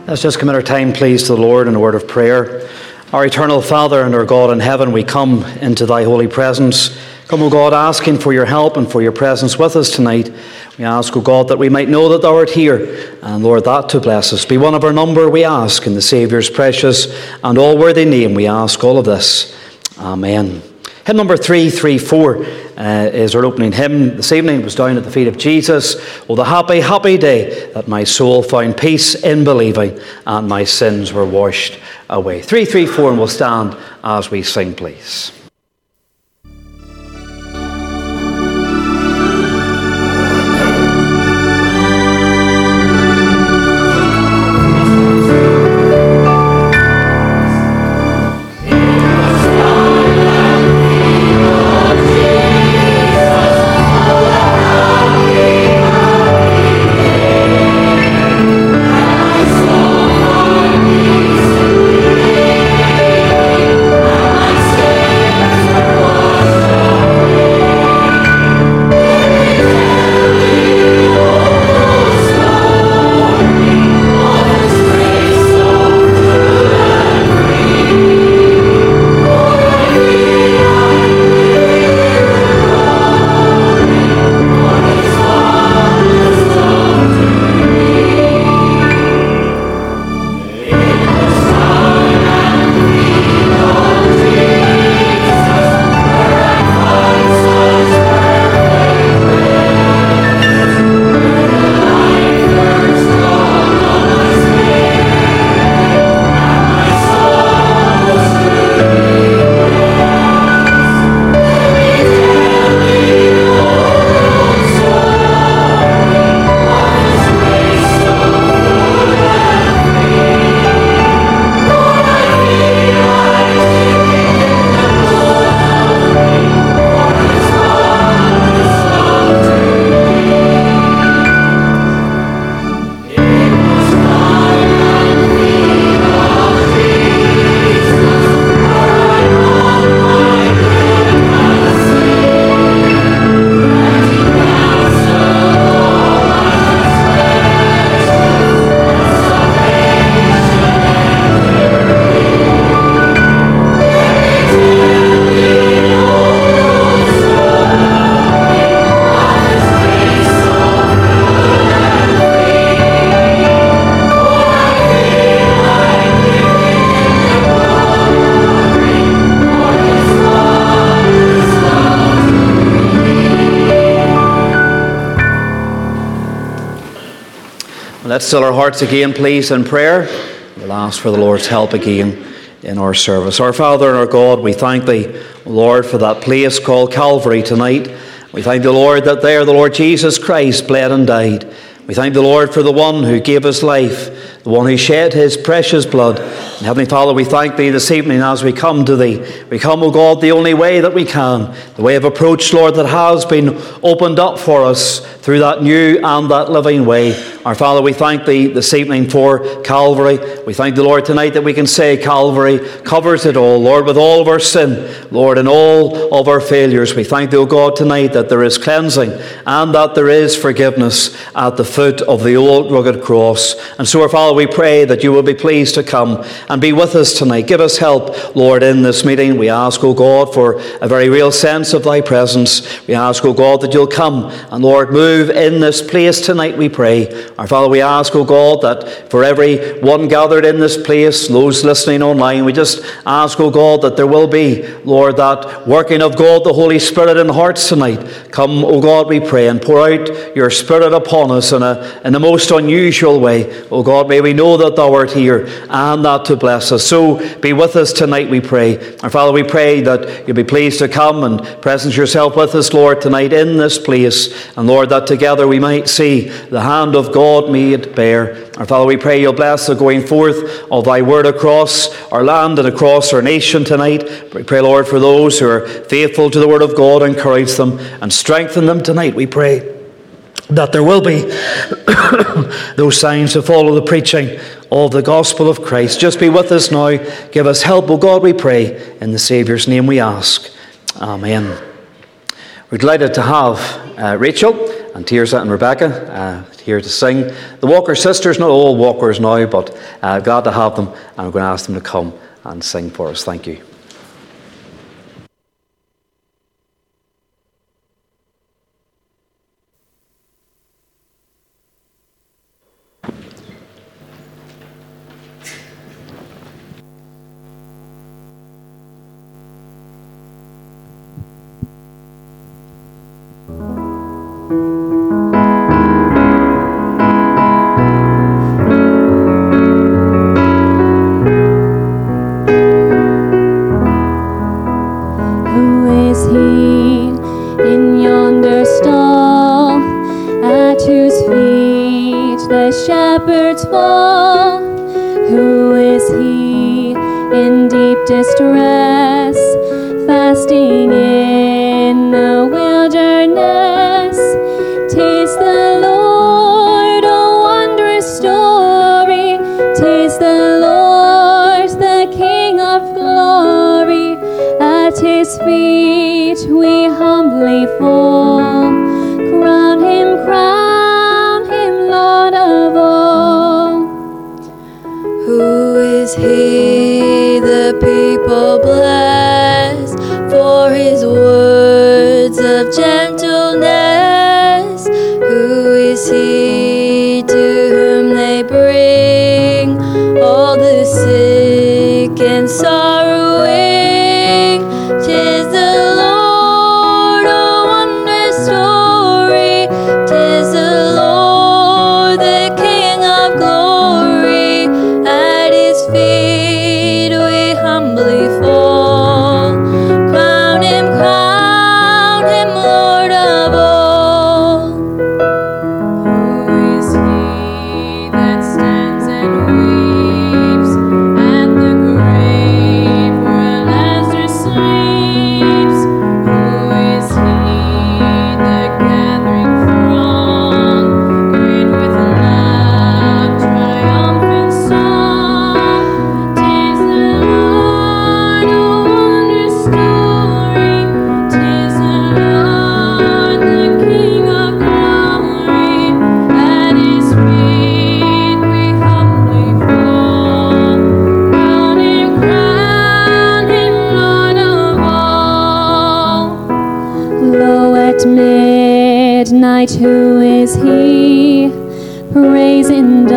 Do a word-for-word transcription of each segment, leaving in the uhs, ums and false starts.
Let's just commit our time, please, to the Lord in a word of prayer. Our eternal Father and our God in heaven, we come into thy holy presence. Come, O God, asking for your help and for your presence with us tonight. We ask, O God, that we might know that thou art here, and Lord, that to bless us. Be one of our number, we ask, in the Saviour's precious and all-worthy name, we ask all of this. Amen. Hymn number three thirty-four uh, is our opening hymn this evening. It was down at the feet of Jesus. Oh, the happy, happy day that my soul found peace in believing, and my sins were washed away. three thirty-four, and we'll stand as we sing, please. Let's still our hearts again, please, in prayer. We'll ask for the Lord's help again in our service. Our Father and our God, we thank thee, Lord, for that place called Calvary tonight. We thank the Lord that there the Lord Jesus Christ bled and died. We thank the Lord for the one who gave his life, the one who shed his precious blood. And Heavenly Father, we thank thee this evening as we come to thee. We come, O God, the only way that we can, the way of approach, Lord, that has been opened up for us through that new and that living way. Our Father, we thank thee this evening for Calvary. We thank the Lord tonight that we can say Calvary covers it all, Lord, with all of our sin, Lord, and all of our failures. We thank thee, O God, tonight that there is cleansing and that there is forgiveness at the foot of the old rugged cross. And so, our Father, we pray that you will be pleased to come and be with us tonight. Give us help, Lord, in this meeting. We ask, O God, for a very real sense of thy presence. We ask, O God, that you'll come and, Lord, move in this place tonight, we pray. Our Father, we ask, O God, that for every one gathered in this place, those listening online, we just ask, O God, that there will be, Lord, that working of God, the Holy Spirit in hearts tonight. Come, O God, we pray, and pour out your Spirit upon us in a, in a most unusual way. O God, may we know that thou art here and that to bless us. So be with us tonight, we pray. Our Father, we pray that you'll be pleased to come and presence yourself with us, Lord, tonight in this place. And Lord, that together we might see the hand of God made bare. Our Father, we pray you'll bless the going forth of thy word across our land and across our nation tonight. We pray, Lord, for those who are faithful to the word of God, encourage them and strengthen them tonight. We pray that there will be those signs to follow the preaching of the gospel of Christ. Just be with us now. Give us help, O God, we pray. In the Saviour's name we ask. Amen. We're delighted to have uh, Rachel and Tirsa and Rebecca uh, here to sing. The Walker sisters, not all Walkers now, but uh, glad to have them, and I'm going to ask them to come and sing for us. Thank you. Who is he? Praise in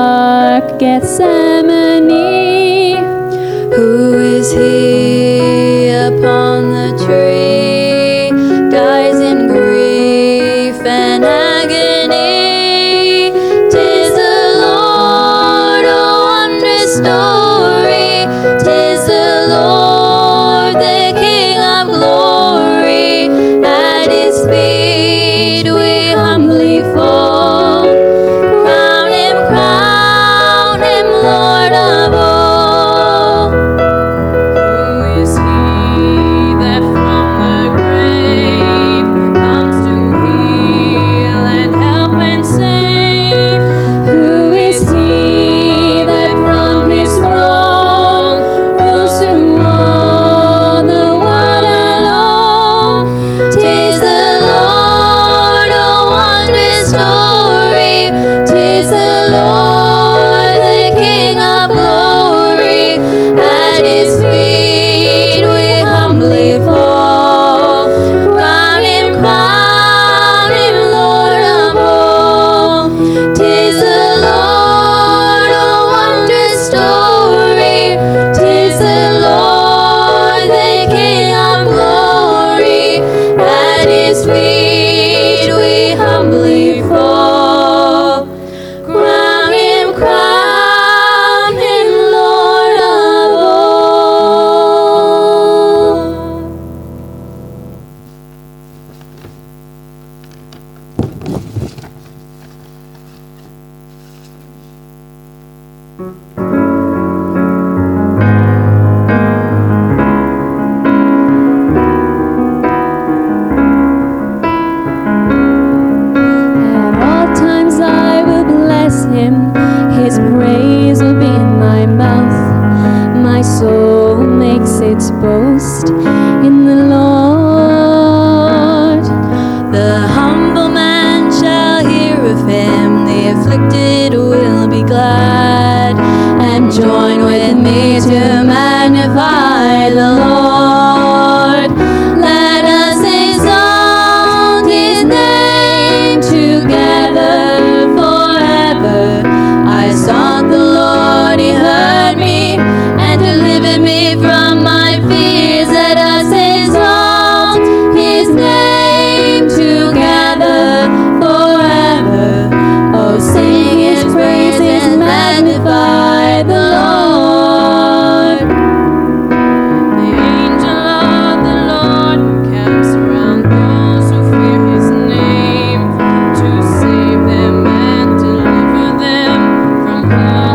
dark Gethsemane. Who is he upon the tree? Dies in grief and agony. 'Tis the Lord, oh wondrous story. 'Tis the Lord, the King of glory. At his feet we humbly fall. Crown him, crown him, Lord of all. Who is he that from the grave comes to heal and help and save? Who is he that from his throne rules to all the world alone? 'Tis the Lord, oh wondrous story. 'Tis the Lord, the King of glory. At his feet we humbly fall. Crown him, crown him, Lord of all. 'Tis the Lord, oh wondrous story. 'Tis the Lord, the King of glory. At his feet we humbly fall. Crown him, crown him, Lord of all. At all times I will bless him. His praise will be in my mouth. My soul makes its boast in the Lord. The humble man glad, and join with me to magnify the Lord. Let us exalt his name together forever. I sought the Lord, he heard me, and delivered me from my fears. Let us exalt his name together forever. Oh, sing his praises, magnify the Lord. The angel of the Lord camps around those who fear his name, to save them and deliver them from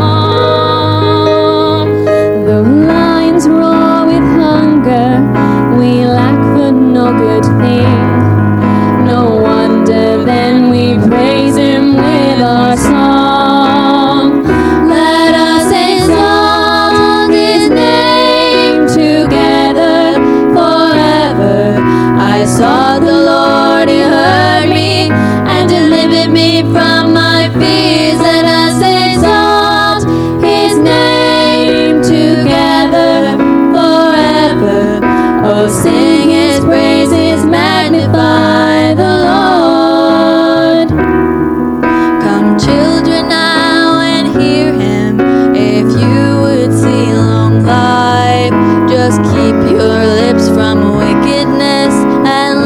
harm. The lions roar with hunger, we lack for no good thing. No wonder then we praise him with our song. Let us exalt his name together forever. I sought the Lord, he heard me, and delivered me from my fears. Let us exalt his name together forever. Oh, sing his praises, magnify the Lord. Come, children, now and hear him. If you would see long life, just keep your lips from wickedness and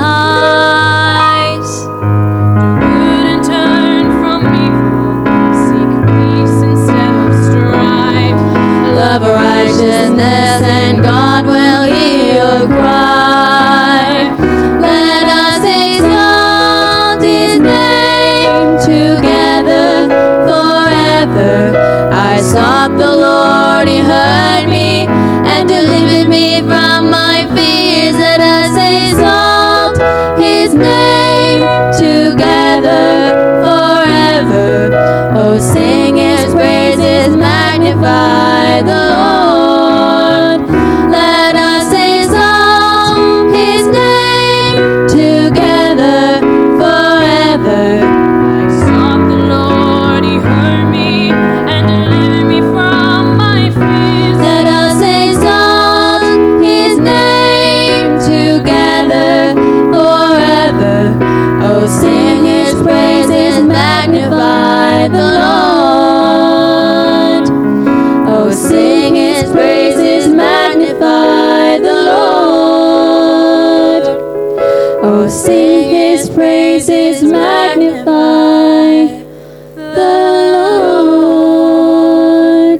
lies. Do good and turn from evil. Seek peace instead of strife. Love righteousness, and God will hear your cry. Let us exalt his name together forever. I sought the Lord, he heard me, and delivered me from my fears. Let us exalt his name together forever. Oh, sing his praises, magnify the Lord. Let us exalt his name together forever. I sought the Lord, he heard me, and delivered me from my fears. Let us exalt his name together forever. Oh, sing his praises, magnify the Lord. Oh, sing his praises, magnify the Lord. Oh, sing his praises, magnify the Lord.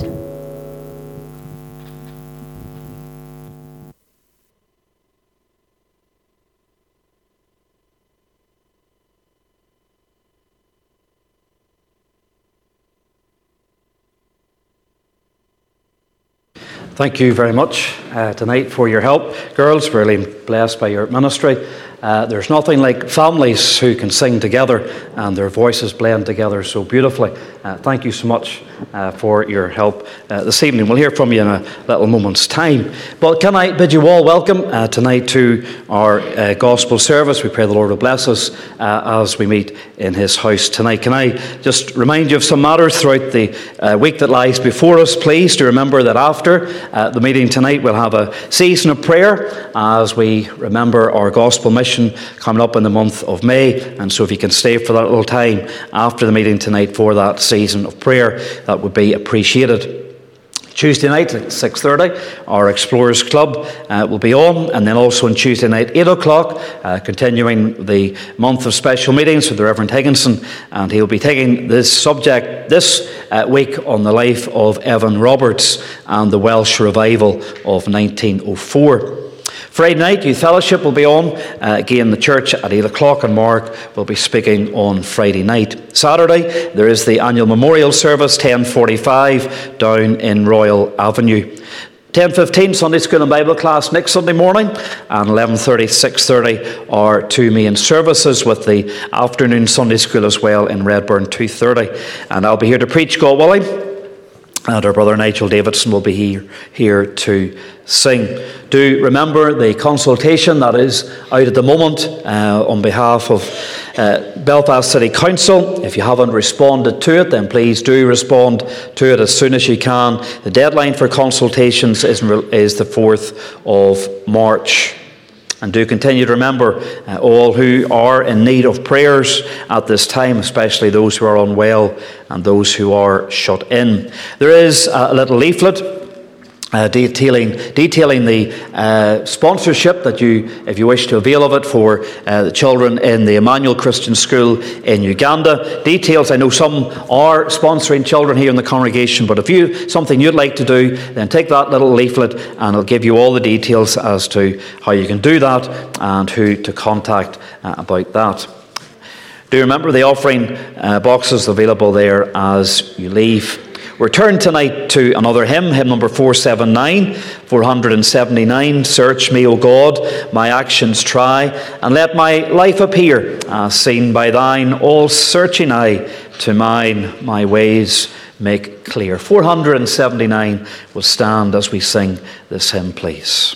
Thank you very much uh, tonight for your help. Girls, really blessed by your ministry. Uh, there's nothing like families who can sing together and their voices blend together so beautifully. Uh, thank you so much uh, for your help uh, this evening. We'll hear from you in a little moment's time. But can I bid you all welcome uh, tonight to our uh, gospel service. We pray the Lord will bless us uh, as we meet in his house tonight. Can I just remind you of some matters throughout the uh, week that lies before us? Please to remember that after uh, the meeting tonight we'll have a season of prayer as we remember our gospel mission coming up in the month of May. And so if you can stay for that little time after the meeting tonight for that season of prayer, that would be appreciated. Tuesday night at six thirty, our Explorers Club uh, will be on, and then also on Tuesday night, eight o'clock, uh, continuing the month of special meetings with the Reverend Higginson, and he'll be taking this subject this uh, week on the life of Evan Roberts and the Welsh revival of nineteen oh four. Friday night, Youth Fellowship will be on. Uh, again, the church at eight o'clock, and Mark will be speaking on Friday night. Saturday, there is the annual memorial service, ten forty-five, down in Royal Avenue. ten fifteen, Sunday School and Bible class next Sunday morning, and eleven thirty, six thirty are two main services, with the afternoon Sunday School as well in Redburn, two thirty. And I'll be here to preach, God willing. and our brother Nigel Davidson will be here, here to sing. Do remember the consultation that is out at the moment uh, on behalf of uh, Belfast City Council. If you haven't responded to it, then please do respond to it as soon as you can. The deadline for consultations is, is the fourth of March. And do continue to remember uh, all who are in need of prayers at this time, especially those who are unwell and those who are shut in. There is a little leaflet Uh, detailing detailing the uh, sponsorship that you, if you wish to avail of it, for uh, the children in the Emmanuel Christian School in Uganda. Details, I know some are sponsoring children here in the congregation, but if you something you'd like to do, then take that little leaflet and it'll give you all the details as to how you can do that and who to contact uh, about that. Do remember the offering uh, boxes available there as you leave. We're turned tonight to another hymn, hymn number four seventy-nine, four seventy-nine. Search me, O God, my actions try, and let my life appear as seen by thine all-searching eye. To mine my ways make clear. four seventy-nine will stand as we sing this hymn, please.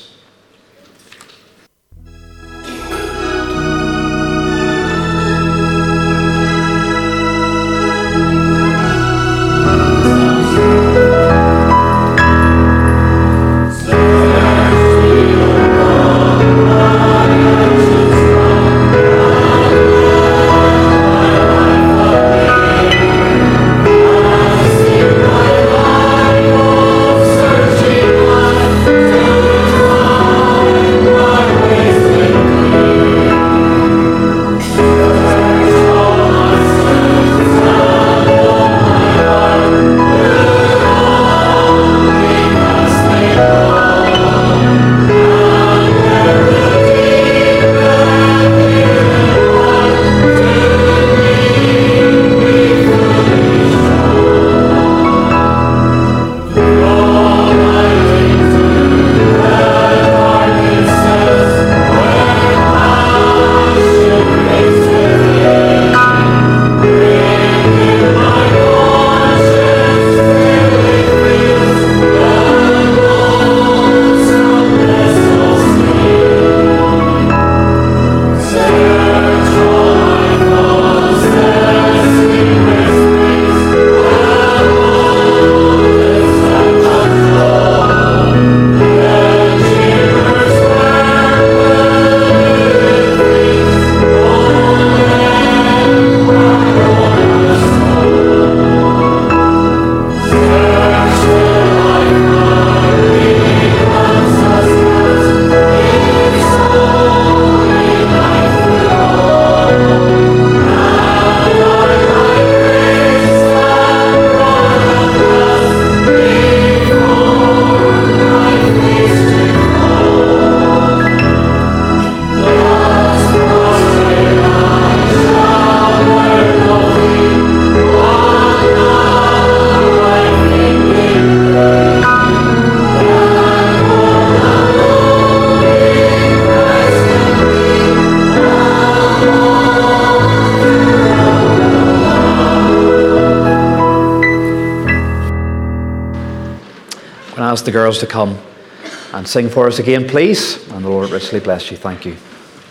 Ask the girls to come and sing for us again, please. And the Lord richly bless you. Thank you.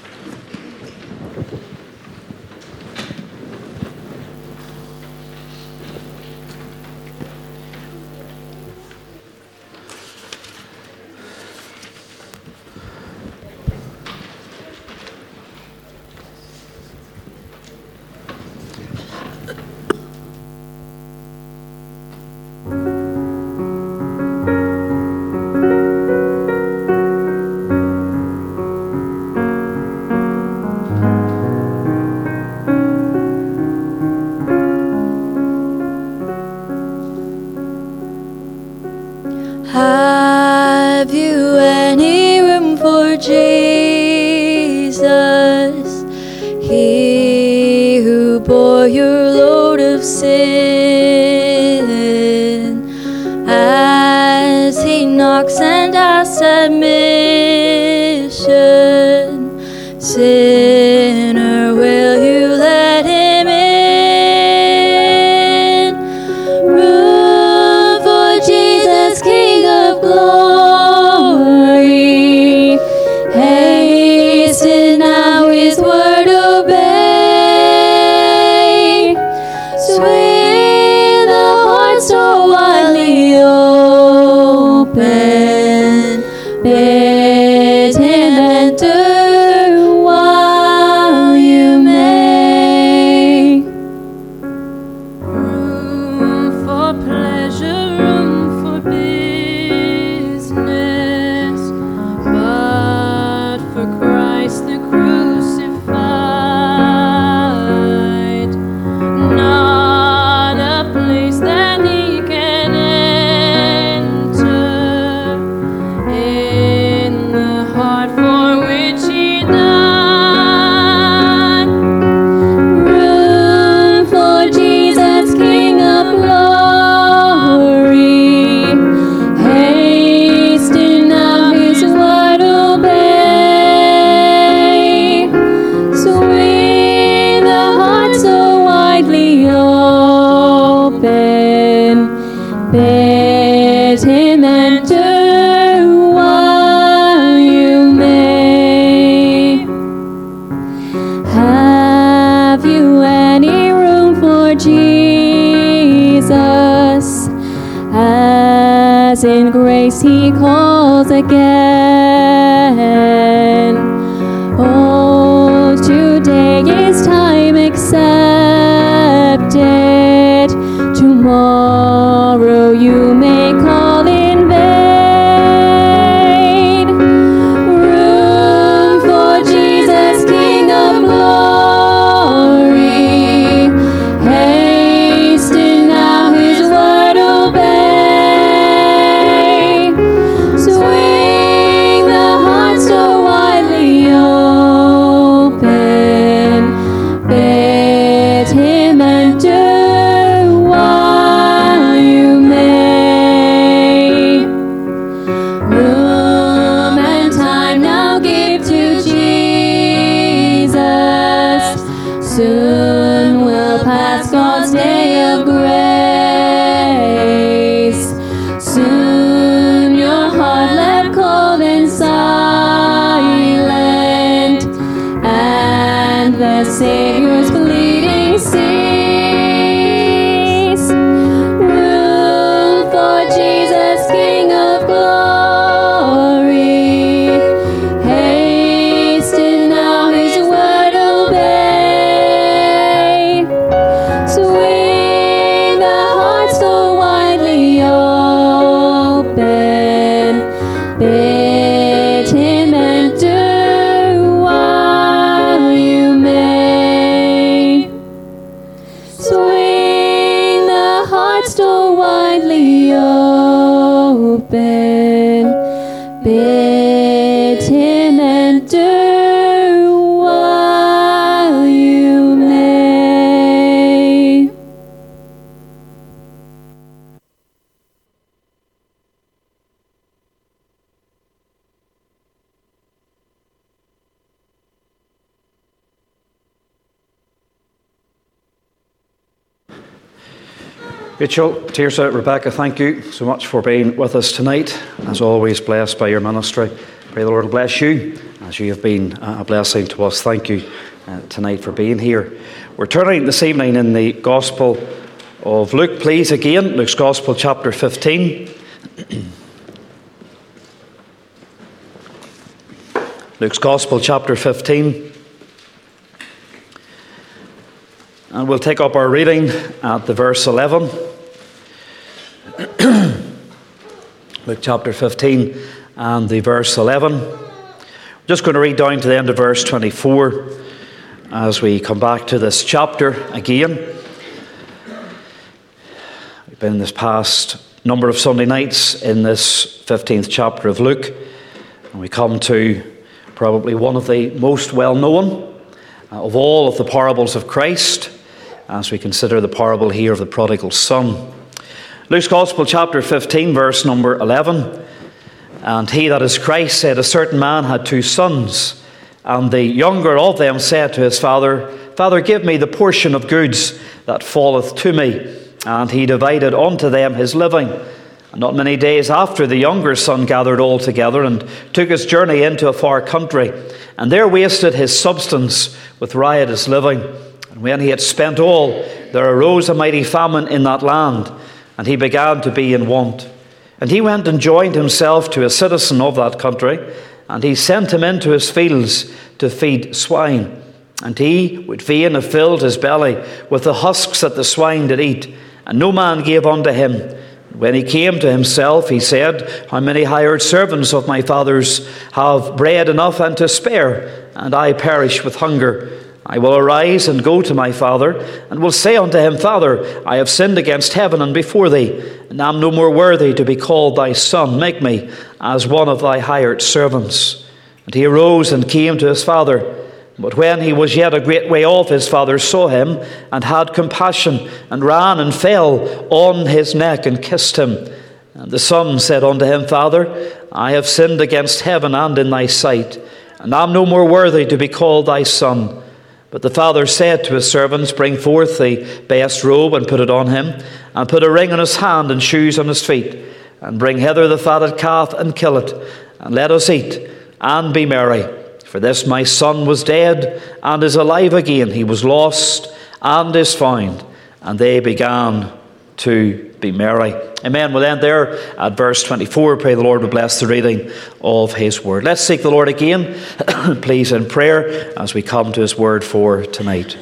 Have you any room for Jesus? He who bore your load of sin, as he knocks and asks admission. Sinner, will you let him in? Room for pleasure room for business, but for Christ the crucified, not a place that he can enter in the heart for which he died. Room for Jesus, King of glory, hasten now his word obey. Swing the heart so widely open, bid him enter while you may. Have you any room for Jesus, as in grace he calls again? Oh, today is time accepted, tomorrow you may call in vain. Room for Jesus, King of glory, hasten now his word obey. Swing the heart so widely open, bid him enter while you may. Room and time now give to Jesus, soon will pass God's day of grace. Soon your heart left cold and silent, and the Savior's pleading cease. Room for Jesus, King of glory, hasten now his word obey. Swing the heart so widely open, bid him enter while you may. Swing the heart so widely open, bid him enter while you may. Rachel, Tirsa, Rebecca, thank you so much for being with us tonight. As always, blessed by your ministry. Pray the Lord will bless you as you have been a blessing to us. Thank you uh, tonight for being here. We're turning this evening in the Gospel of Luke, please, again. Luke's Gospel, chapter fifteen. Luke's Gospel, chapter fifteen. And we'll take up our reading at the verse eleven. Luke chapter fifteen and the verse eleven. We're just going to read down to the end of verse twenty-four as we come back to this chapter again. We've been in this past number of Sunday nights in this fifteenth chapter of Luke, and we come to probably one of the most well-known uh, of all of the parables of Christ, as we consider the parable here of the prodigal son. Luke's Gospel, chapter fifteen, verse number eleven. And he, that is Christ, said, a certain man had two sons, and the younger of them said to his father, Father, give me the portion of goods that falleth to me. And he divided unto them his living. And not many days after, the younger son gathered all together, and took his journey into a far country, and there wasted his substance with riotous living. And when he had spent all, there arose a mighty famine in that land, and he began to be in want. And he went and joined himself to a citizen of that country, and he sent him into his fields to feed swine. And he would fain have filled his belly with the husks that the swine did eat, and no man gave unto him. When he came to himself, he said, How many hired servants of my father's have bread enough and to spare, and I perish with hunger? I will arise and go to my father, and will say unto him, Father, I have sinned against heaven and before thee, and am no more worthy to be called thy son. Make me as one of thy hired servants. And he arose and came to his father. But when he was yet a great way off, his father saw him, and had compassion, and ran and fell on his neck, and kissed him. And the son said unto him, Father, I have sinned against heaven and in thy sight, and am no more worthy to be called thy son. But the father said to his servants, Bring forth the best robe, and put it on him, and put a ring on his hand, and shoes on his feet, and bring hither the fatted calf, and kill it, and let us eat, and be merry. For this my son was dead, and is alive again. He was lost, and is found. And they began to be merry. Amen. We'll end there at verse twenty-four. Pray the Lord will bless the reading of his word. Let's seek the Lord again, please, in prayer as we come to his word for tonight.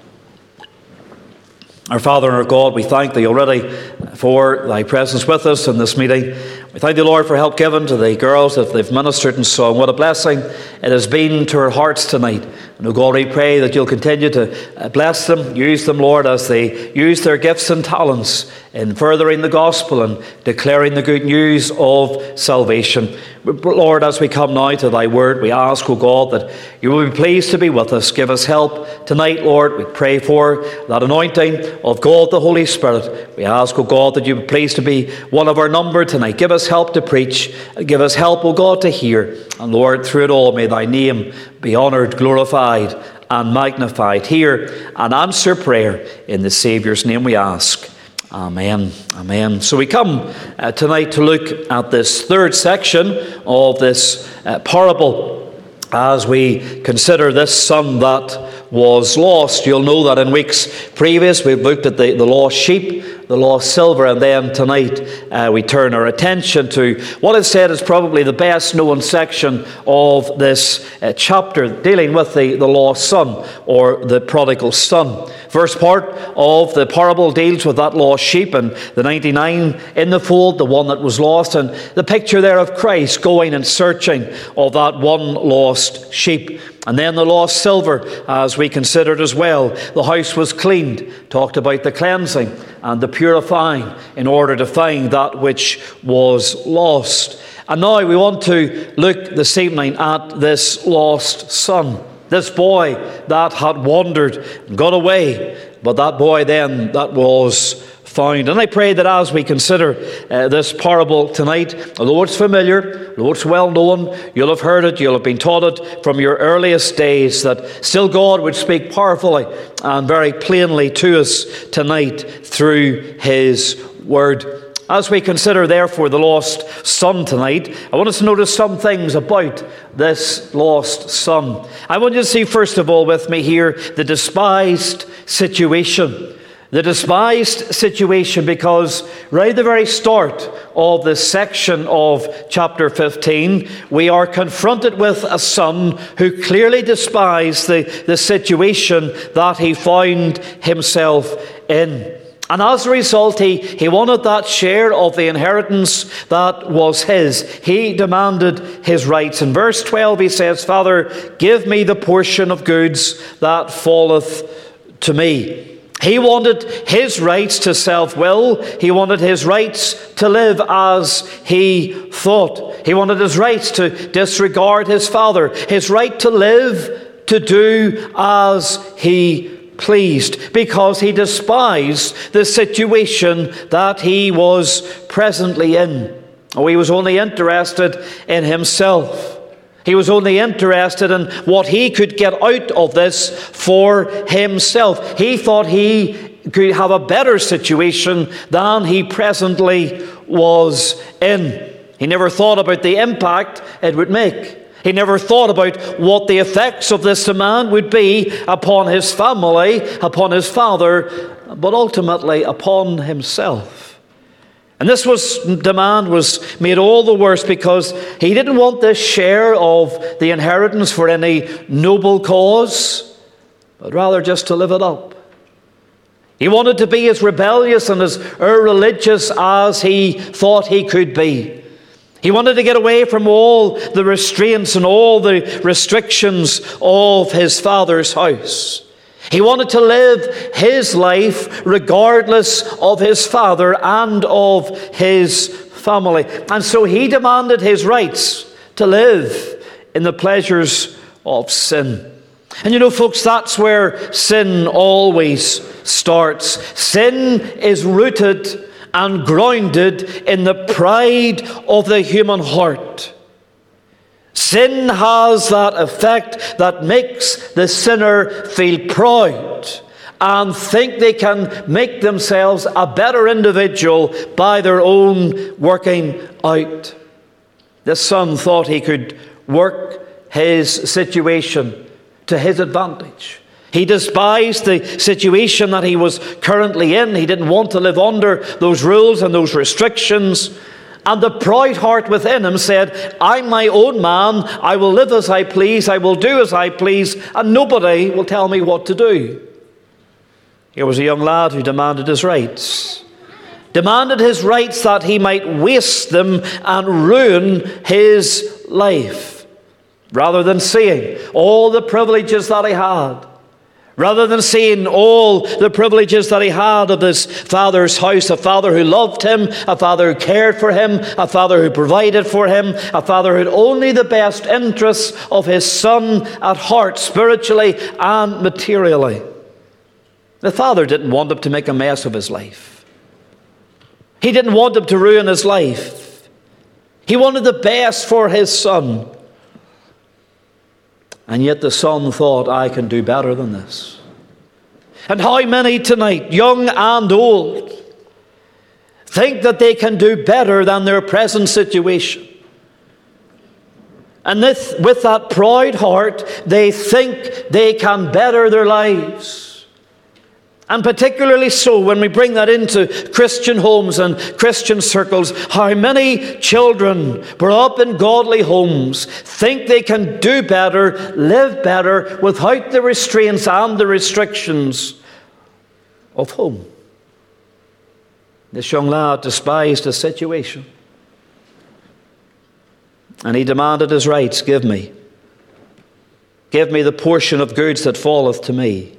Our Father and our God, we thank thee already for thy presence with us in this meeting. We thank thee, Lord, for help given to the girls that they've ministered and sung. What a blessing it has been to our hearts tonight. And, oh God, we pray that you'll continue to bless them, use them, Lord, as they use their gifts and talents in furthering the gospel and declaring the good news of salvation. Lord, as we come now to thy word, we ask, O God, that you will be pleased to be with us. Give us help tonight, Lord. We pray for that anointing of God, the Holy Spirit. We ask, O God, that you be pleased to be one of our number tonight. Give us help to preach. Give us help, O God, to hear. And Lord, through it all, may thy name be honoured, glorified, and magnified. Hear and answer prayer. In the Saviour's name we ask. Amen. Amen. So we come uh, tonight to look at this third section of this uh, parable as we consider this son that was lost. You'll know that in weeks previous we've looked at the, the lost sheep, the lost silver, and then tonight uh, we turn our attention to what is said is probably the best known section of this uh, chapter, dealing with the, the lost son, or the prodigal son. First part of the parable deals with that lost sheep and the ninety-nine in the fold, the one that was lost, and the picture there of Christ going and searching of that one lost sheep. And then the lost silver, as we considered as well. The house was cleaned, talked about the cleansing and the purifying in order to find that which was lost. And now we want to look this evening at this lost son, this boy that had wandered and got away, but that boy then that was found. And I pray that as we consider uh, this parable tonight, although it's familiar, although it's well known, you'll have heard it, you'll have been taught it from your earliest days, that still God would speak powerfully and very plainly to us tonight through his word. As we consider, therefore, the lost son tonight, I want us to notice some things about this lost son. I want you to see, first of all, with me here, the despised situation. The despised situation, because right at the very start of this section of chapter fifteen, we are confronted with a son who clearly despised the, the situation that he found himself in. And as a result, he, he wanted that share of the inheritance that was his. He demanded his rights. In verse twelve he says, Father, give me the portion of goods that falleth to me. He wanted his rights to self-will. He wanted his rights to live as he thought. He wanted his rights to disregard his father. His right to live, to do as he pleased, because he despised the situation that he was presently in. Oh, he was only interested in himself. He was only interested in what he could get out of this for himself. He thought he could have a better situation than he presently was in. He never thought about the impact it would make. He never thought about what the effects of this demand would be upon his family, upon his father, but ultimately upon himself. And this was demand was made all the worse because he didn't want this share of the inheritance for any noble cause, but rather just to live it up. He wanted to be as rebellious and as irreligious as he thought he could be. He wanted to get away from all the restraints and all the restrictions of his father's house. He wanted to live his life regardless of his father and of his family. And so he demanded his rights to live in the pleasures of sin. And you know, folks, that's where sin always starts. Sin is rooted and grounded in the pride of the human heart. Sin has that effect that makes the sinner feel proud and think they can make themselves a better individual by their own working out. The son thought he could work his situation to his advantage. He despised the situation that he was currently in. He didn't want to live under those rules and those restrictions. And the proud heart within him said, I'm my own man. I will live as I please. I will do as I please. And nobody will tell me what to do. Here was a young lad who demanded his rights. Demanded his rights that he might waste them and ruin his life. Rather than seeing all the privileges that he had. Rather than seeing all the privileges that he had of his father's house, a father who loved him, a father who cared for him, a father who provided for him, a father who had only the best interests of his son at heart, spiritually and materially. The father didn't want him to make a mess of his life. He didn't want him to ruin his life. He wanted the best for his son. And yet the son thought, I can do better than this. And how many tonight, young and old, think that they can do better than their present situation? And this, with that proud heart, they think they can better their lives. And particularly so when we bring that into Christian homes and Christian circles, how many children brought up in godly homes think they can do better, live better, without the restraints and the restrictions of home. This young lad despised his situation. And he demanded his rights. Give me. Give me the portion of goods that falleth to me.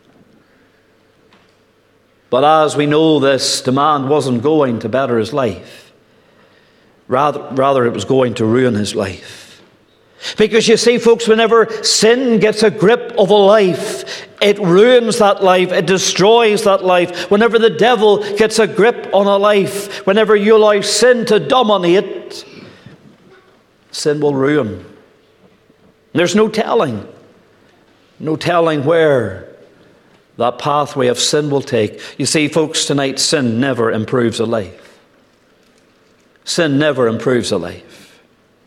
But as we know, this demand wasn't going to better his life. Rather, rather it was going to ruin his life. Because you see, folks, whenever sin gets a grip of a life, it ruins that life. It destroys that life. Whenever the devil gets a grip on a life, whenever you allow sin to dominate, sin will ruin. There's no telling. No telling where that pathway of sin will take. You see, folks, tonight, sin never improves a life. Sin never improves a life.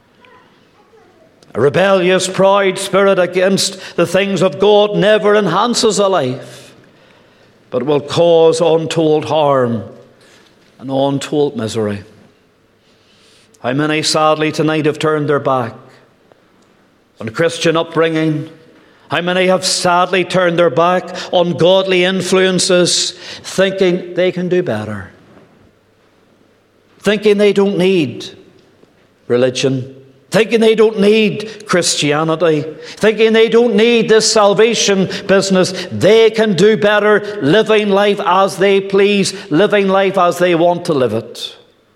A rebellious, proud spirit against the things of God never enhances a life, but will cause untold harm and untold misery. How many, sadly, tonight have turned their back on Christian upbringing? How many have sadly turned their back on godly influences, thinking they can do better? Thinking they don't need religion. Thinking they don't need Christianity. Thinking they don't need this salvation business. They can do better, living life as they please, living life as they want to live it.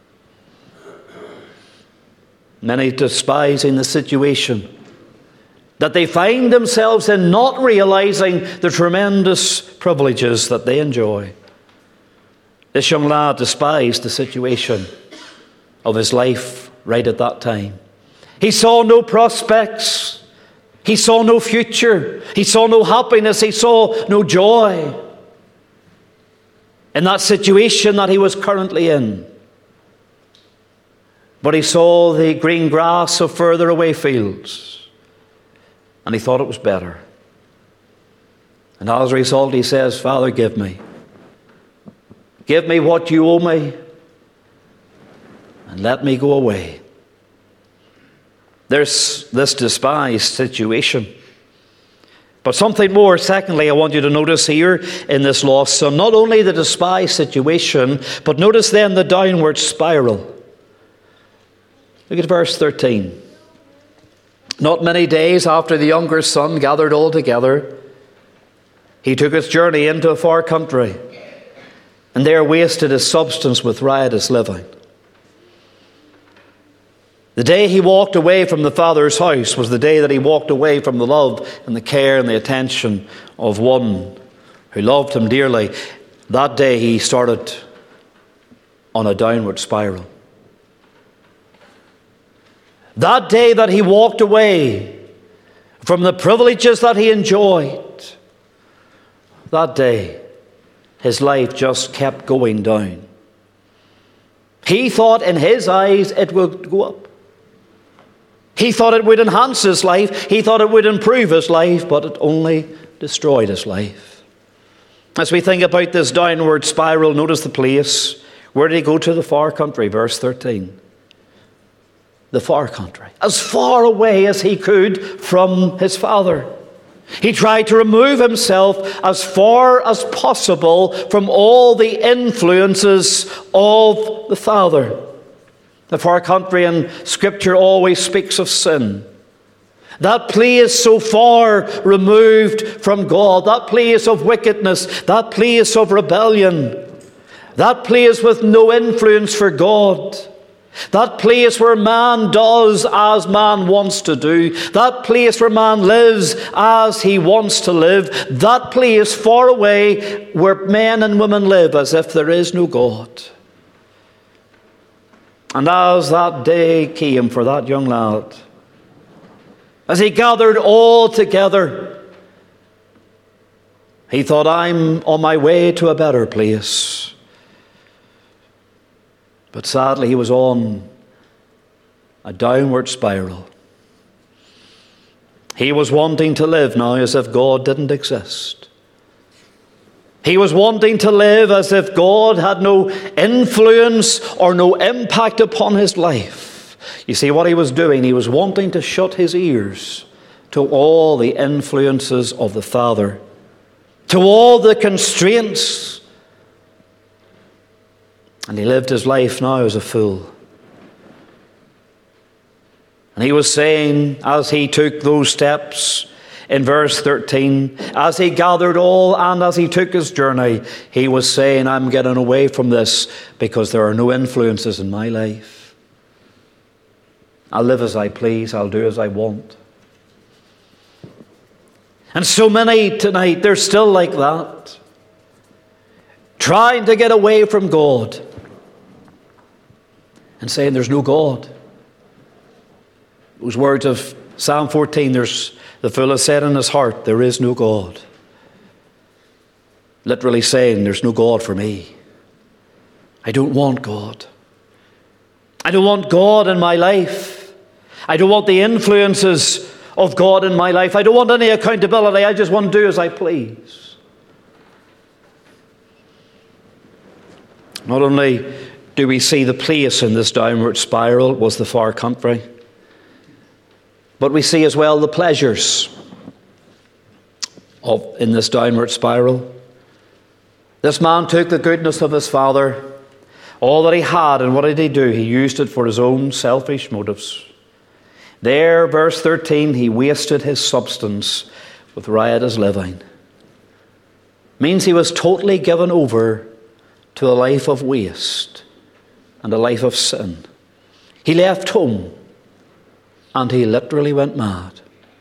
Many despising the situation that they find themselves in, not realizing the tremendous privileges that they enjoy. This young lad despised the situation of his life right at that time. He saw no prospects. He saw no future. He saw no happiness. He saw no joy in that situation that he was currently in. But he saw the green grass of further away fields. And he thought it was better. And as a result, he says, Father, give me. Give me what you owe me. And let me go away. There's this despised situation. But something more, secondly, I want you to notice here in this lost son, not only the despised situation, but notice then the downward spiral. Look at verse thirteen. Not many days after the younger son gathered all together, he took his journey into a far country, and there wasted his substance with riotous living. The day he walked away from the Father's house was the day that he walked away from the love and the care and the attention of one who loved him dearly. That day he started on a downward spiral. That day that he walked away from the privileges that he enjoyed, that day his life just kept going down. He thought in his eyes it would go up. He thought it would enhance his life. He thought it would improve his life, but it only destroyed his life. As we think about this downward spiral, notice the place. Where did he go? To the far country, verse thirteen. The far country. As far away as he could from his father. He tried to remove himself as far as possible from all the influences of the father. The far country in Scripture always speaks of sin. That place so far removed from God, that place of wickedness, that place of rebellion, that place with no influence for God, that place where man does as man wants to do, that place where man lives as he wants to live, that place far away where men and women live as if there is no God. And as that day came for that young lad, as he gathered all together, he thought, I'm on my way to a better place. But sadly, he was on a downward spiral. He was wanting to live now as if God didn't exist. He was wanting to live as if God had no influence or no impact upon his life. You see what he was doing? He was wanting to shut his ears to all the influences of the Father, to all the constraints. And he lived his life now as a fool. And he was saying, as he took those steps, in verse thirteen, as he gathered all and as he took his journey, he was saying, I'm getting away from this because there are no influences in my life. I'll live as I please. I'll do as I want. And so many tonight, they're still like that. Trying to get away from God. And saying there's no God. Those words of Psalm fourteen, there's the fool has said in his heart, there is no God. Literally saying, there's no God for me. I don't want God. I don't want God in my life. I don't want the influences of God in my life. I don't want any accountability. I just want to do as I please. Not only do we see the place in this downward spiral was the far country, but we see as well the pleasures of in this downward spiral. This man took the goodness of his father, all that he had, and what did he do? He used it for his own selfish motives. There, verse thirteen, he wasted his substance with riotous living. Means he was totally given over to a life of waste and a life of sin. He left home. And he literally went mad.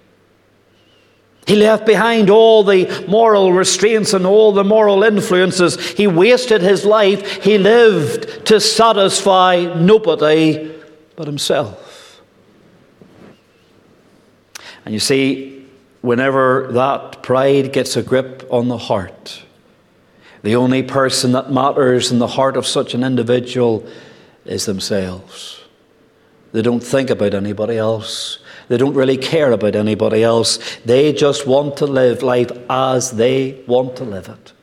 He left behind all the moral restraints and all the moral influences. He wasted his life. He lived to satisfy nobody but himself. And you see, whenever that pride gets a grip on the heart, the only person that matters in the heart of such an individual is themselves. They don't think about anybody else. They don't really care about anybody else. They just want to live life as they want to live it.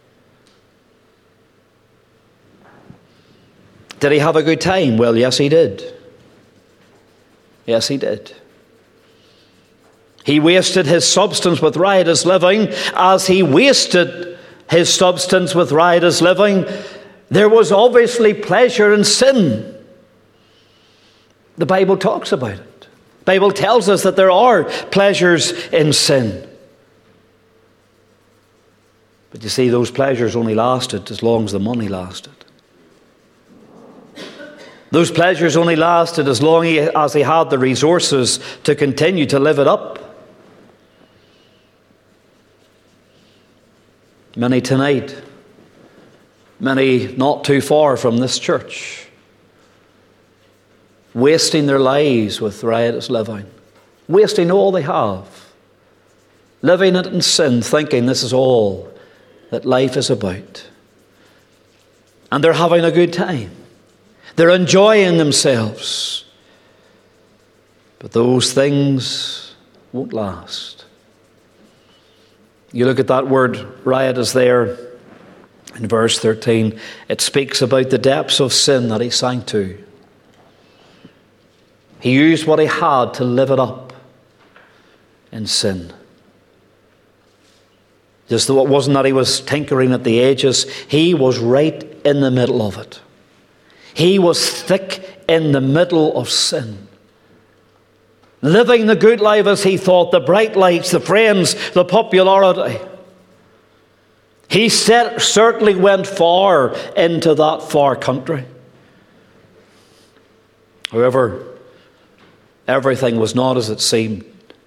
Did he have a good time? Well, yes, he did. Yes, he did. He wasted his substance with riotous living. As he wasted his substance with riotous living, there was obviously pleasure in sin. The Bible talks about it. The Bible tells us that there are pleasures in sin. But you see, those pleasures only lasted as long as the money lasted. Those pleasures only lasted as long as he had the resources to continue to live it up. Many tonight, many not too far from this church, wasting their lives with riotous living, wasting all they have, living it in sin, thinking this is all that life is about. And they're having a good time. They're enjoying themselves. But those things won't last. You look at that word riotous there in verse thirteen. It speaks about the depths of sin that he sank to. He used what he had to live it up in sin. Just that it wasn't that he was tinkering at the edges. He was right in the middle of it. He was thick in the middle of sin. Living the good life as he thought, the bright lights, the friends, the popularity. He set, certainly went far into that far country. However, everything was not as it seemed.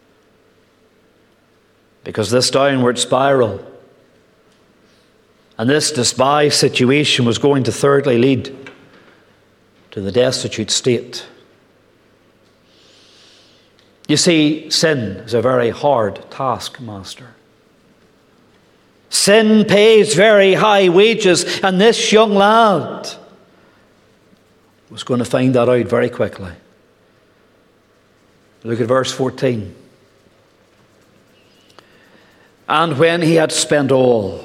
Because this downward spiral and this despised situation was going to thirdly lead to the destitute state. You see, sin is a very hard taskmaster. Sin pays very high wages, and this young lad was going to find that out very quickly. Look at verse fourteen. And when he had spent all,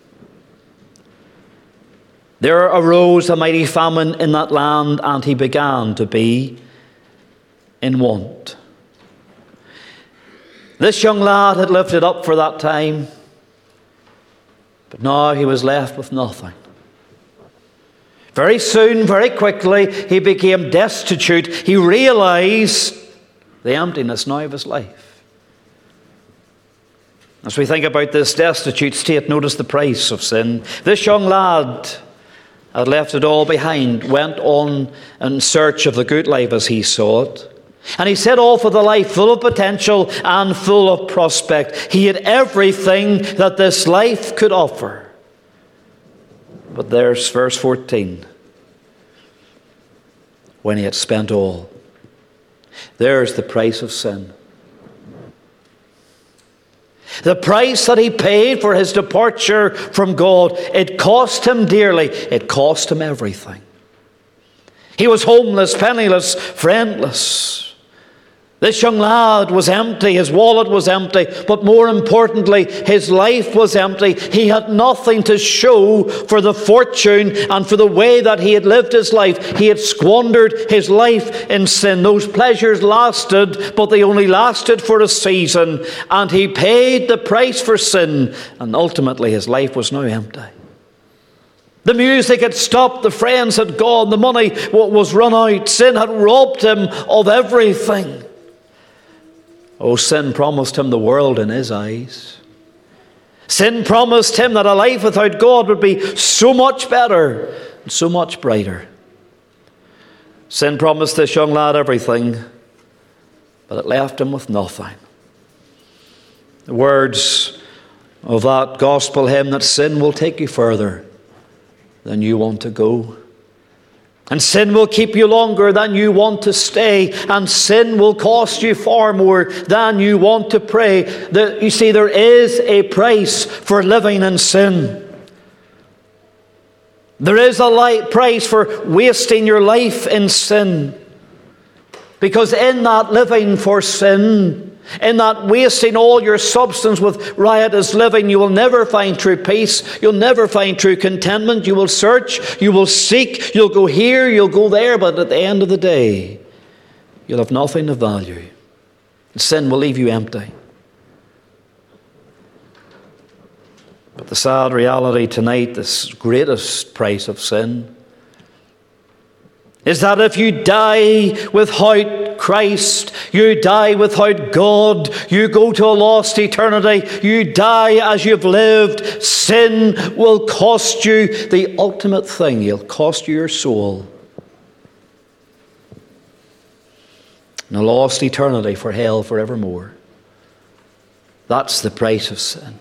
there arose a mighty famine in that land, and he began to be in want. This young lad had lived it up for that time, but now he was left with nothing. Very soon, very quickly, he became destitute. He realized the emptiness now of his life. As we think about this destitute state, notice the price of sin. This young lad had left it all behind, went on in search of the good life as he saw it. And he set off with a life full of potential and full of prospect. He had everything that this life could offer. But there's verse fourteen. When he had spent all. There's the price of sin. The price that he paid for his departure from God, it cost him dearly. It cost him everything. He was homeless, penniless, friendless. This young lad was empty. His wallet was empty. But more importantly, his life was empty. He had nothing to show for the fortune and for the way that he had lived his life. He had squandered his life in sin. Those pleasures lasted, but they only lasted for a season. And he paid the price for sin. And ultimately, his life was now empty. The music had stopped. The friends had gone. The money was run out. Sin had robbed him of everything. Oh, sin promised him the world in his eyes. Sin promised him that a life without God would be so much better and so much brighter. Sin promised this young lad everything, but it left him with nothing. The words of that gospel hymn, that sin will take you further than you want to go. And sin will keep you longer than you want to stay. And sin will cost you far more than you want to pray. The, you see, there is a price for living in sin. There is a light price for wasting your life in sin. Because in that living for sin, in that wasting all your substance with riotous living, you will never find true peace. You'll never find true contentment. You will search, you will seek, you'll go here, you'll go there, but at the end of the day, you'll have nothing of value. Sin will leave you empty. But the sad reality tonight, this greatest price of sin, is that if you die without Christ, you die without God, you go to a lost eternity, you die as you've lived, sin will cost you the ultimate thing. It'll cost you your soul. And a lost eternity for hell forevermore. That's the price of sin.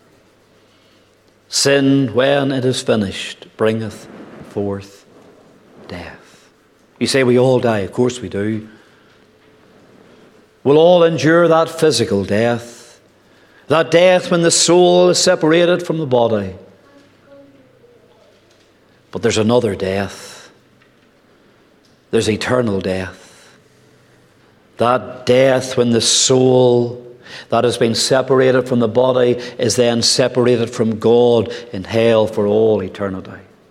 Sin, when it is finished, bringeth forth death. You say we all die. Of course we do. We'll all endure that physical death. That death when the soul is separated from the body. But there's another death. There's eternal death. That death when the soul that has been separated from the body is then separated from God in hell for all eternity.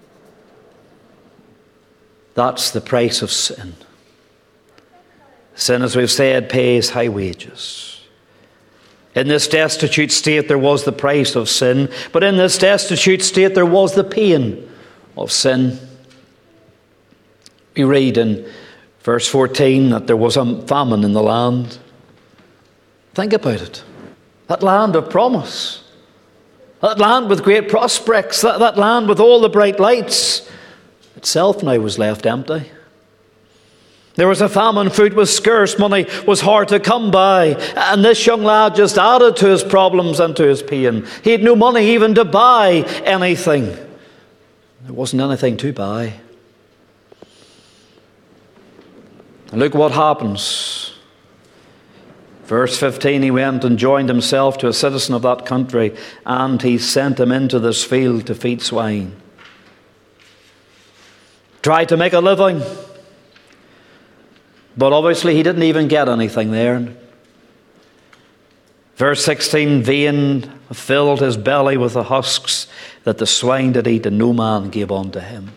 That's the price of sin. Sin, as we've said, pays high wages. In this destitute state there was the price of sin, but in this destitute state there was the pain of sin. We read in verse fourteen that there was a famine in the land. Think about it. That land of promise. That land with great prospects. That, that land with all the bright lights. Itself now was left empty. There was a famine, food was scarce, money was hard to come by, and this young lad just added to his problems and to his pain. He had no money even to buy anything. There wasn't anything to buy. And look what happens. Verse fifteen, he went and joined himself to a citizen of that country, and he sent him into this field to feed swine. Tried to make a living, but obviously he didn't even get anything there. Verse sixteen, vain filled his belly with the husks that the swine did eat, and no man gave unto him.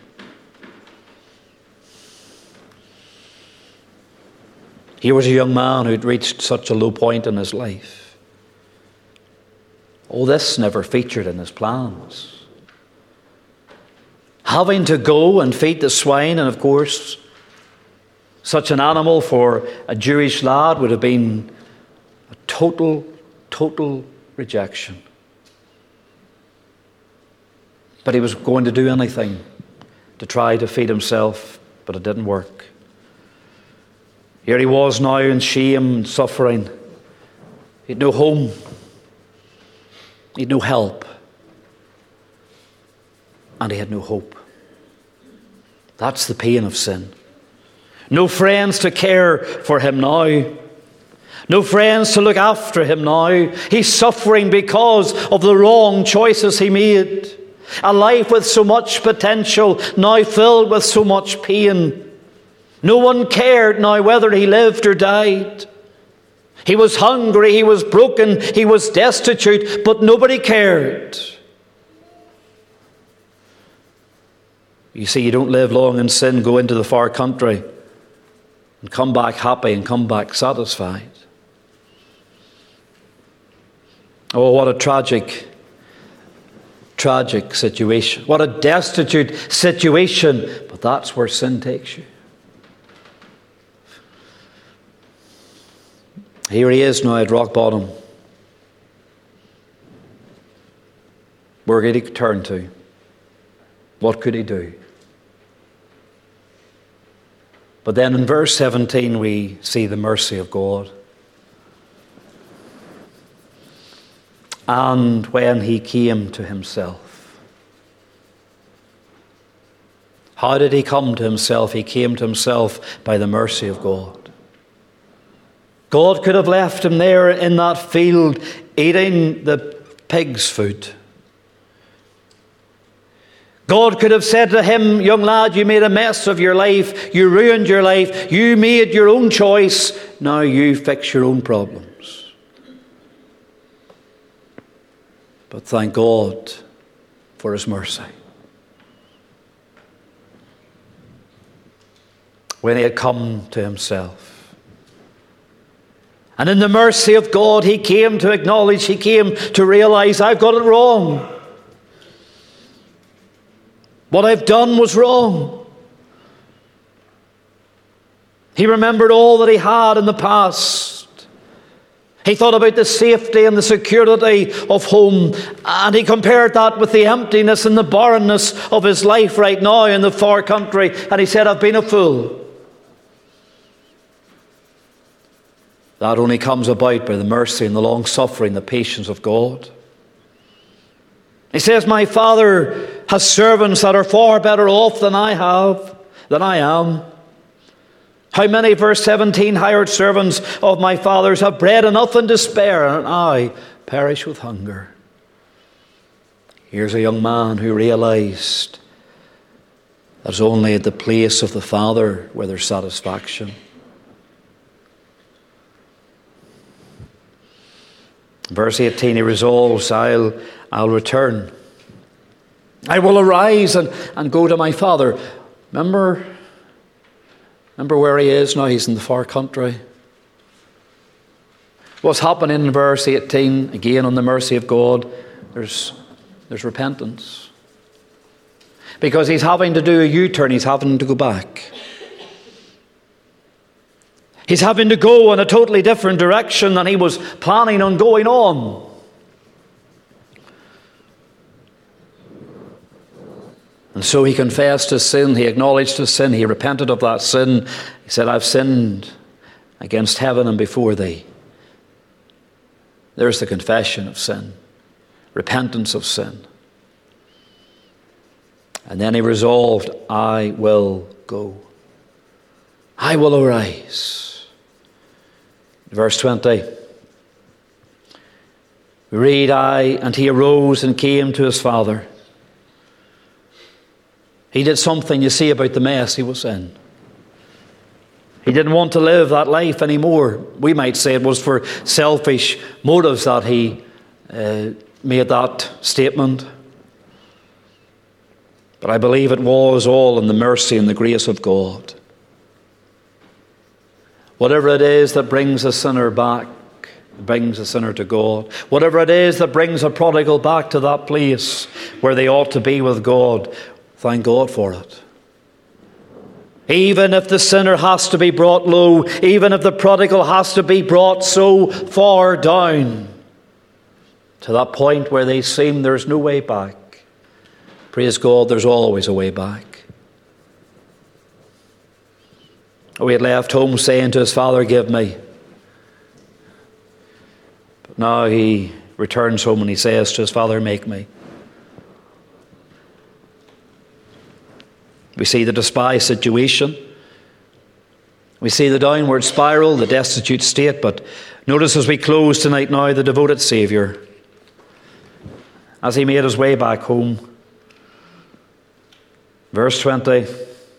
Here was a young man who'd reached such a low point in his life. All this never featured in his plans. Having to go and feed the swine, and of course, such an animal for a Jewish lad would have been a total, total rejection. But he was going to do anything to try to feed himself, but it didn't work. Here he was now in shame and suffering. He had no home. He had no help. And he had no hope. That's the pain of sin. No friends to care for him now. No friends to look after him now. He's suffering because of the wrong choices he made. A life with so much potential, now filled with so much pain. No one cared now whether he lived or died. He was hungry, he was broken, he was destitute, but nobody cared. You see, you don't live long in sin, go into the far country, and come back happy and come back satisfied. Oh, what a tragic, tragic situation. What a destitute situation. But that's where sin takes you. Here he is now at rock bottom. Where could he turn to? What could he do? But then in verse seventeen we see the mercy of God. And when he came to himself. How did he come to himself? He came to himself by the mercy of God. God could have left him there in that field eating the pig's food. God could have said to him, young lad, you made a mess of your life. You ruined your life. You made your own choice. Now you fix your own problems. But thank God for his mercy. When he had come to himself. And in the mercy of God, he came to acknowledge, he came to realize, I've got it wrong. What I've done was wrong. He remembered all that he had in the past. He thought about the safety and the security of home, and he compared that with the emptiness and the barrenness of his life right now in the far country, and he said, I've been a fool. That only comes about by the mercy and the long-suffering, the patience of God. He says, my Father has servants that are far better off than I have, than I am. How many, verse seventeen, hired servants of my father's have bread enough and to spare, and I perish with hunger. Here's a young man who realized that it's only at the place of the Father where there's satisfaction. Verse eighteen, he resolves, I'll, I'll return. I will arise and, and go to my father. Remember, remember where he is now? He's in the far country. What's happening in verse eighteen, again on the mercy of God, there's, there's repentance. Because he's having to do a U-turn, he's having to go back. He's having to go in a totally different direction than he was planning on going on. And so he confessed his sin, he acknowledged his sin, he repented of that sin. He said, I've sinned against heaven and before thee. There's the confession of sin, repentance of sin. And then he resolved, I will go. I will arise. Verse twenty. We read, I, and he arose and came to his father. He did something, you see, about the mess he was in. He didn't want to live that life anymore. We might say it was for selfish motives that he uh, made that statement. But I believe it was all in the mercy and the grace of God. Whatever it is that brings a sinner back, brings a sinner to God. Whatever it is that brings a prodigal back to that place where they ought to be with God, thank God for it. Even if the sinner has to be brought low, even if the prodigal has to be brought so far down, to that point where they seem there's no way back, praise God, there's always a way back. Oh, he had left home saying to his father, give me. But now he returns home and he says to his father, make me. We see the despised situation. We see the downward spiral, the destitute state. But notice as we close tonight now, the devoted Saviour, as he made his way back home. Verse twenty.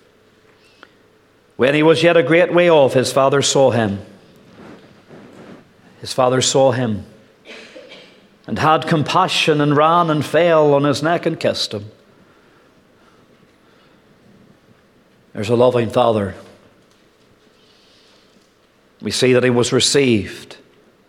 When he was yet a great way off, his father saw him. His father saw him and had compassion and ran and fell on his neck and kissed him. There's a loving father. We see that he was received.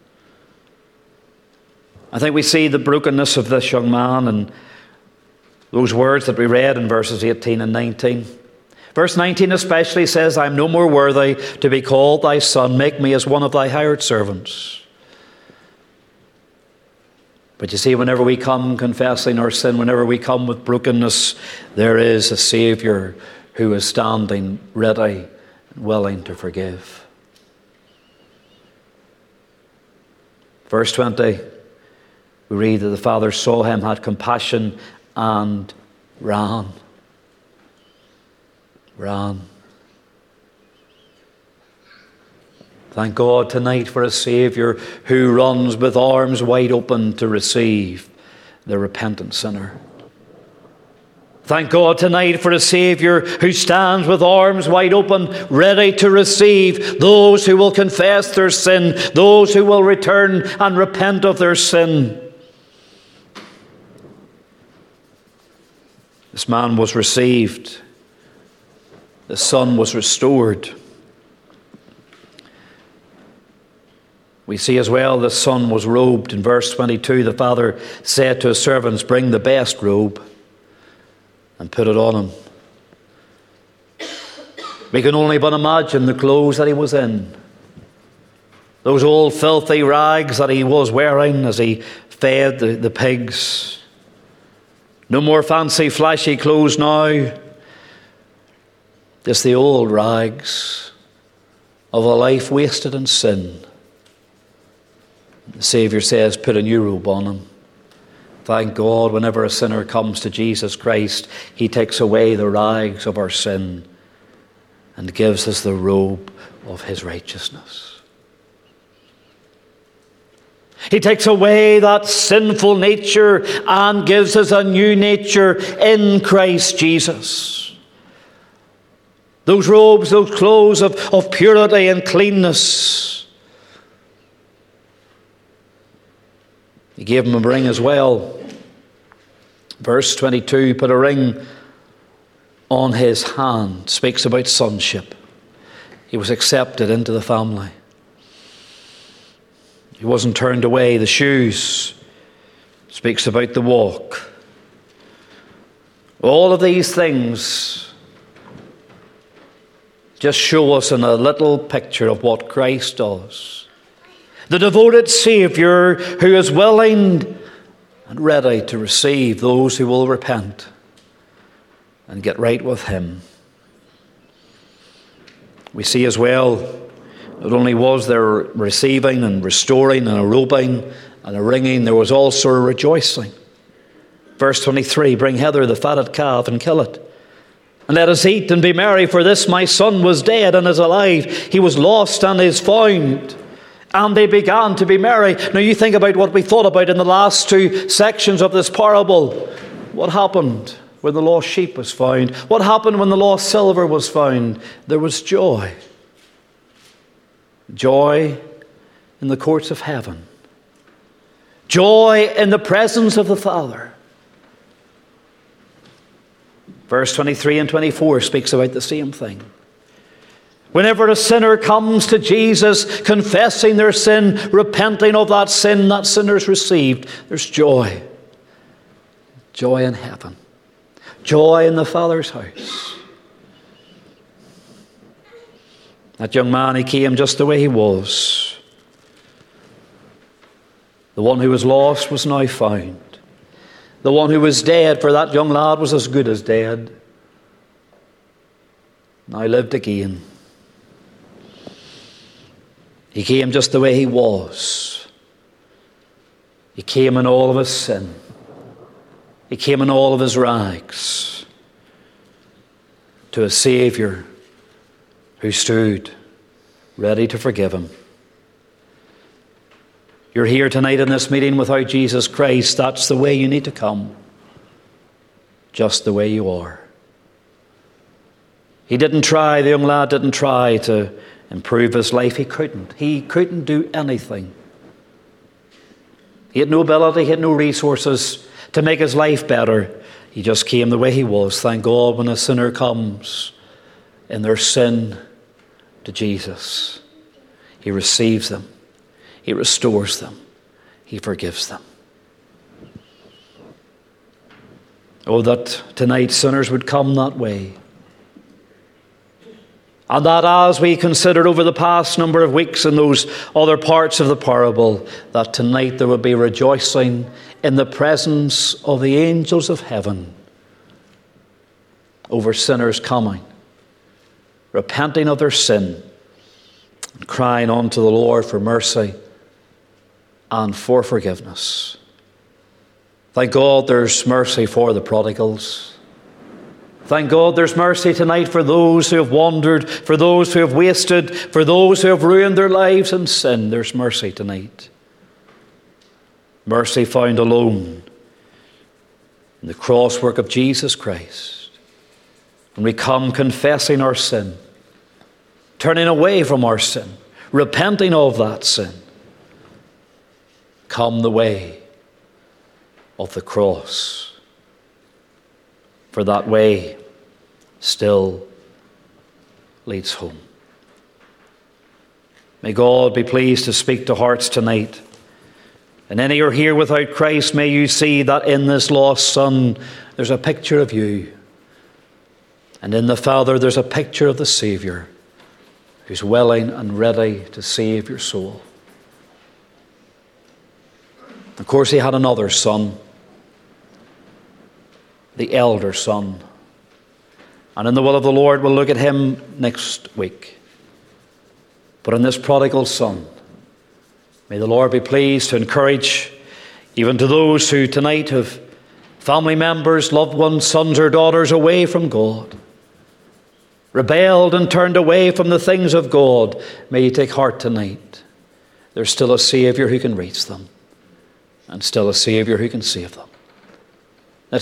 I think we see the brokenness of this young man and those words that we read in verses eighteen and nineteen. Verse nineteen especially says, I am no more worthy to be called thy son. Make me as one of thy hired servants. But you see, whenever we come confessing our sin, whenever we come with brokenness, there is a Saviour who is standing ready and willing to forgive. Verse twenty, we read that the father saw him, had compassion, and ran. Ran. Thank God tonight for a Saviour who runs with arms wide open to receive the repentant sinner. Thank God tonight for a Saviour who stands with arms wide open, ready to receive those who will confess their sin, those who will return and repent of their sin. This man was received. The son was restored. We see as well the son was robed. In verse twenty-two, the father said to his servants, bring the best robe. and put it on him. We can only but imagine the clothes that he was in. Those old filthy rags that he was wearing as he fed the, the pigs. No more fancy flashy clothes now. Just the old rags of a life wasted in sin. The Saviour says, put a new robe on him. Thank God, whenever a sinner comes to Jesus Christ, he takes away the rags of our sin and gives us the robe of his righteousness. He takes away that sinful nature and gives us a new nature in Christ Jesus. Those robes, those clothes of, of purity and cleanness. He gave him a ring as well. Verse twenty-two, put a ring on his hand. Speaks about sonship. He was accepted into the family. He wasn't turned away. The shoes speaks about the walk. All of these things just show us in a little picture of what Christ does. The devoted Saviour who is willing and ready to receive those who will repent and get right with him. We see as well, not only was there receiving and restoring and a robing and a ringing, there was also a rejoicing. Verse twenty-three, bring hither the fatted calf and kill it. And let us eat and be merry, for this my son was dead and is alive. He was lost and is found. And they began to be merry. Now you think about what we thought about in the last two sections of this parable. What happened when the lost sheep was found? What happened when the lost silver was found? There was joy. Joy in the courts of heaven. Joy in the presence of the Father. Verse twenty-three and twenty-four speaks about the same thing. Whenever a sinner comes to Jesus, confessing their sin, repenting of that sin that sinner's received, there's joy. Joy in heaven. Joy in the Father's house. That young man, he came just the way he was. The one who was lost was now found. The one who was dead, for that young lad was as good as dead, now lived again. He came just the way he was. He came in all of his sin. He came in all of his rags to a Saviour who stood ready to forgive him. You're here tonight in this meeting without Jesus Christ. That's the way you need to come. Just the way you are. He didn't try, the young lad didn't try to improve his life. He couldn't. He couldn't do anything. He had no ability, he had no resources to make his life better. He just came the way he was. Thank God when a sinner comes in their sin to Jesus, he receives them. He restores them. He forgives them. Oh, that tonight sinners would come that way. And that as we considered over the past number of weeks in those other parts of the parable, that tonight there would be rejoicing in the presence of the angels of heaven over sinners coming, repenting of their sin, and crying unto the Lord for mercy and for forgiveness. Thank God there's mercy for the prodigals. Thank God there's mercy tonight for those who have wandered, for those who have wasted, for those who have ruined their lives in sin. There's mercy tonight. Mercy found alone in the cross work of Jesus Christ. When we come confessing our sin, turning away from our sin, repenting of that sin, come the way of the cross. For that way still leads home. May God be pleased to speak to hearts tonight. And any who are here without Christ, may you see that in this lost son, there's a picture of you. And in the Father there's a picture of the Saviour who's willing and ready to save your soul. Of course, he had another son, the elder son. And in the will of the Lord, we'll look at him next week. But in this prodigal son, may the Lord be pleased to encourage even to those who tonight have family members, loved ones, sons or daughters away from God, rebelled and turned away from the things of God. May you take heart tonight. There's still a Saviour who can reach them, and still a Saviour who can save them.